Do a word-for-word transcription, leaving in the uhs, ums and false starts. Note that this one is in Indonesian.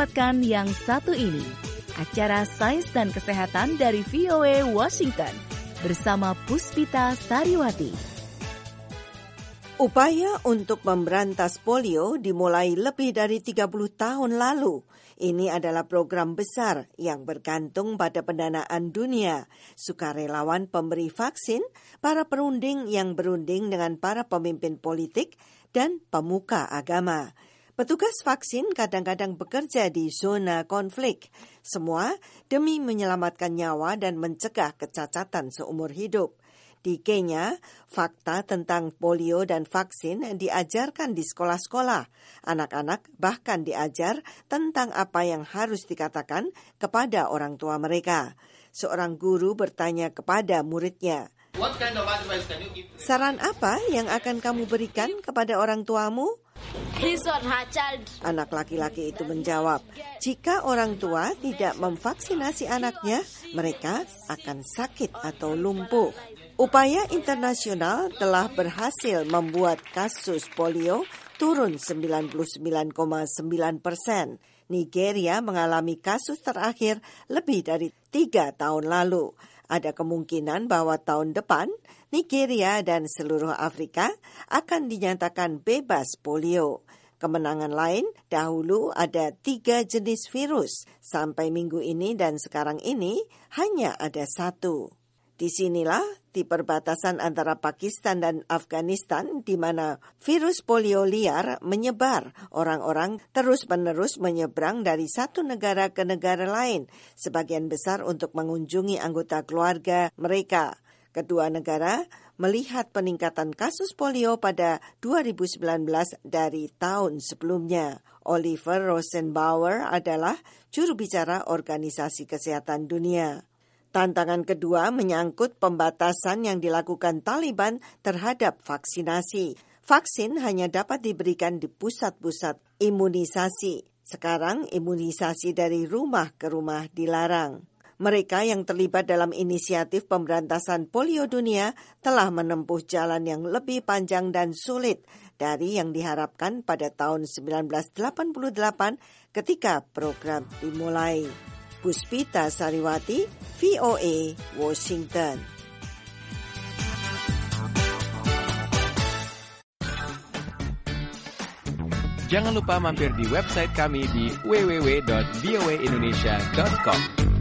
lewatkan yang satu ini, acara Sains dan Kesehatan dari V O A Washington bersama Puspita Sariwati. Upaya untuk memberantas polio dimulai lebih dari tiga puluh tahun lalu. Ini adalah program besar yang bergantung pada pendanaan dunia, sukarelawan pemberi vaksin, para perunding yang berunding dengan para pemimpin politik, dan pemuka agama. Petugas vaksin kadang-kadang bekerja di zona konflik, semua demi menyelamatkan nyawa dan mencegah kecacatan seumur hidup. Di Kenya, fakta tentang polio dan vaksin diajarkan di sekolah-sekolah. Anak-anak bahkan diajar tentang apa yang harus dikatakan kepada orang tua mereka. Seorang guru bertanya kepada muridnya, "What kind of advice can you give?" Saran apa yang akan kamu berikan kepada orang tuamu? Please on her child. Anak laki-laki itu menjawab, jika orang tua tidak memvaksinasi anaknya, mereka akan sakit atau lumpuh. Upaya internasional telah berhasil membuat kasus polio turun sembilan puluh sembilan koma sembilan persen. Nigeria mengalami kasus terakhir lebih dari tiga tahun lalu. Ada kemungkinan bahwa tahun depan Nigeria dan seluruh Afrika akan dinyatakan bebas polio. Kemenangan lain, dahulu ada tiga jenis virus. Sampai minggu ini dan sekarang ini hanya ada satu. Disinilah di perbatasan antara Pakistan dan Afghanistan di mana virus polio liar menyebar. Orang-orang terus-menerus menyeberang dari satu negara ke negara lain, sebagian besar untuk mengunjungi anggota keluarga mereka. Kedua negara melihat peningkatan kasus polio pada dua ribu sembilan belas dari tahun sebelumnya. Oliver Rosenbauer adalah juru bicara Organisasi Kesehatan Dunia. Tantangan kedua menyangkut pembatasan yang dilakukan Taliban terhadap vaksinasi. Vaksin hanya dapat diberikan di pusat-pusat imunisasi. Sekarang imunisasi dari rumah ke rumah dilarang. Mereka yang terlibat dalam inisiatif pemberantasan polio dunia telah menempuh jalan yang lebih panjang dan sulit dari yang diharapkan pada tahun sembilan belas delapan puluh delapan ketika program dimulai. Puspita Sariwati, V O A, Washington. Jangan lupa mampir di website kami di w w w dot v o a indonesia dot com.